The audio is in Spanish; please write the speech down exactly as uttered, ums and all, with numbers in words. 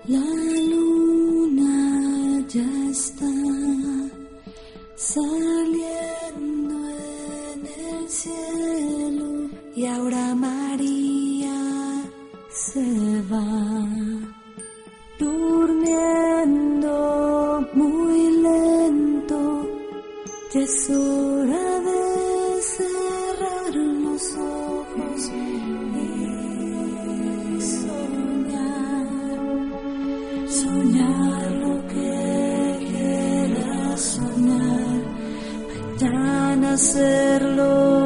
La luna ya está saliendo en el cielo y ahora María se va durmiendo muy lento. Ya es hora de cerrar los ojos y soñar, soñar lo que quieras soñar, mañana hacerlo.